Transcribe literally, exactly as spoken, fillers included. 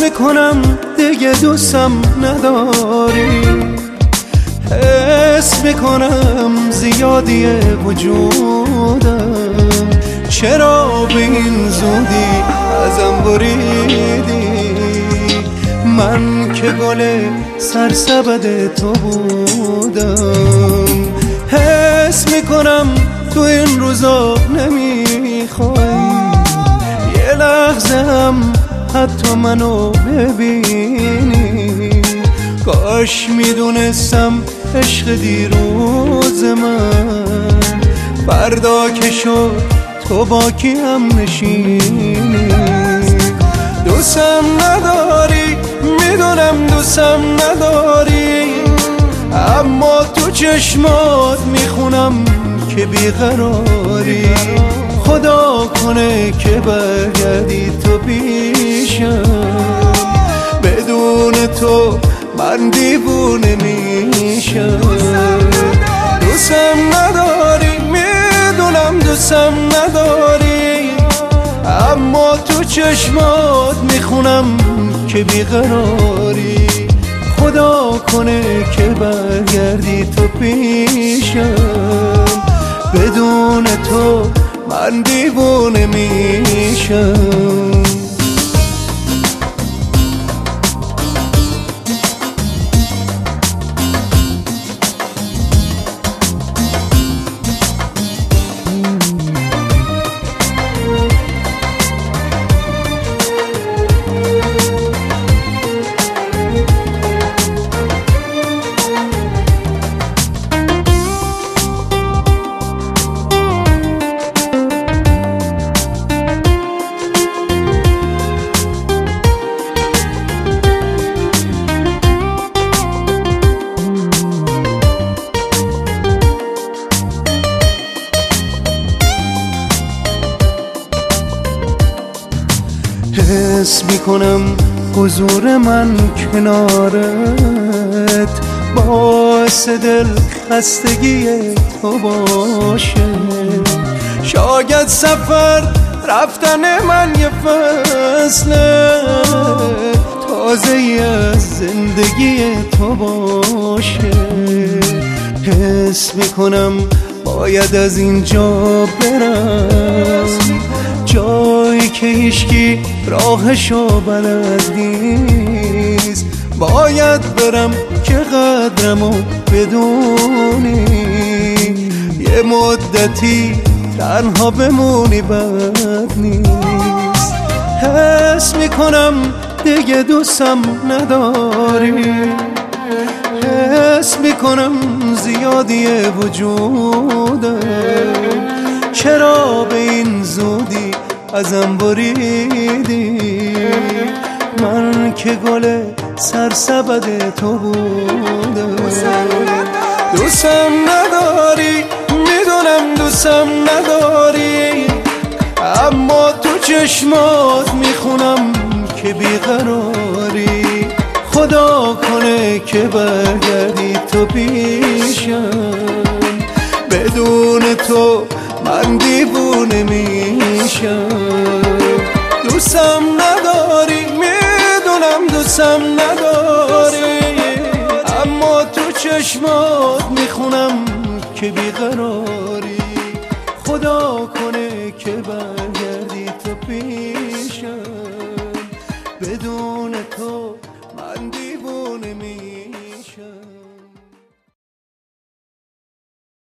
میکنم دیگه دوستم نداری، حس میکنم زیادی وجودم، چرا به این زودی ازم بریدی؟ من که گل سرسبد تو بودم، حس میکنم تو این روزا نمیخوای یه لحظه هم حتی منو ببینی. کاش میدونستم عشق دیروز من فردا که شد تو با کی هم نشینی. دوستم نداری، میدونم دوستم نداری، اما تو چشمات میخونم که بیقراری. خدا کنه که برگردی تو پیشم، بدون تو من دیوونه میشم. دوستم نداری، میدونم دوستم نداری، اما تو چشمات میخونم که بیقراری. خدا کنه که برگردی تو پیشم، بدون تو من دیوونه میشم. حس میکنم حضور من کنارت باعث دل خستگی تو باشه. شاید سفر رفتن من یه فصل تازه از زندگی تو باشه. حس میکنم باید از اینجا برم، جایی که هیچکی راهشو بلد نیست. باید برم که قدرمو بدونی، یه مدتی تنها بمونی بد نیست. حس میکنم دیگه دوستم نداری، حس میکنم زیادی وجودم، چرا به این زودی ازم بریدی؟ من که گل سرسبد تو بودم. دوستم نداری، میدونم دوستم نداری، اما تو چشمات میخونم که بیقراری. خدا کنه که برگردی تو پیشم، بدون تو من دیوونه میشم. دوستم نداری، میدونم دوستم نداری، اما تو چشمات میخونم که بیقراری. خدا کنه